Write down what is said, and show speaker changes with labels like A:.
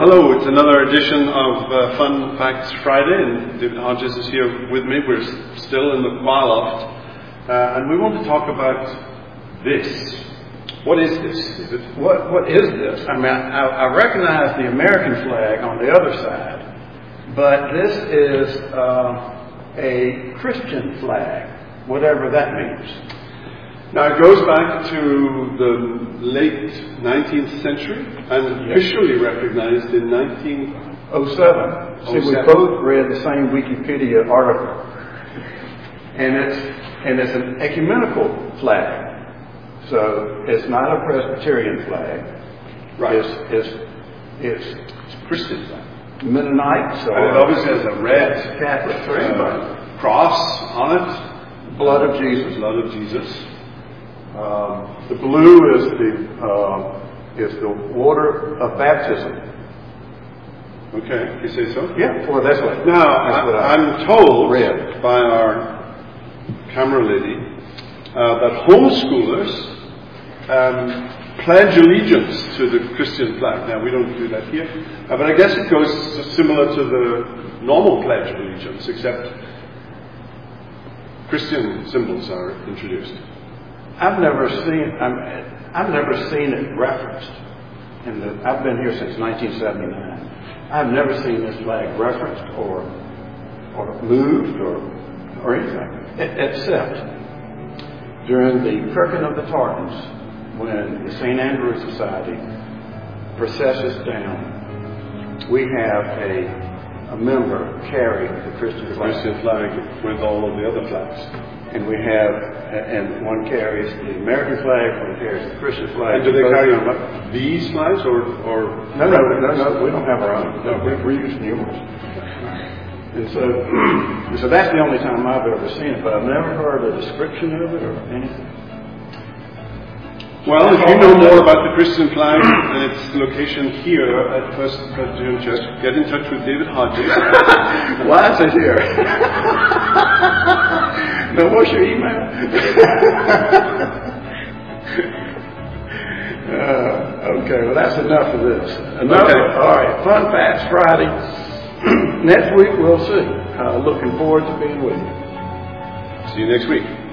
A: hello. It's another edition of Fun Facts Friday, and David Hodges is here with me. We're still in the choir loft, and we want to talk about this. What is this, David?
B: What is this? I mean, I recognize the American flag on the other side, but this is a Christian flag, whatever that means.
A: Now, it goes back to the late 19th century and officially recognized in 1907.
B: See, we both read the same Wikipedia article. And it's an ecumenical flag. So it's not a Presbyterian flag.
A: Right.
B: It's
A: Christian flag.
B: Mennonites.
A: And it obviously has a red
B: Catholic
A: cross on it.
B: Blood of Jesus.
A: Blood of Jesus.
B: The blue is the water of baptism.
A: Okay, you say so?
B: Yeah, well, that's what.
A: Now, I'm told
B: read
A: by our camera lady that homeschoolers pledge allegiance to the Christian flag. Now, we don't do that here, but I guess it goes similar to the normal pledge of allegiance, except Christian symbols are introduced.
B: I've never seen it referenced. I've been here since 1979. I've never seen this flag referenced or moved or anything, except during the Perkin of the Tartans, when the St. Andrew Society processes down. We have a member carry the Christian
A: flag with all of the other flags.
B: And we have, and one carries the American flag, one carries the Christian flag.
A: And do they carry on these flags or?
B: No, we don't have our own. No, we're using yours. And so that's the only time I've ever seen it, but I've never heard a description of it or anything.
A: Well, if you know more about the Christian flag and its location here at First Presbyterian Church, get in touch with David Hodges.
B: Why is it here? Now, what's your email? Okay, well, that's enough of this.
A: Okay.
B: All right, Fun Facts Friday. Next week, we'll see. Looking forward to being with you.
A: See you next week.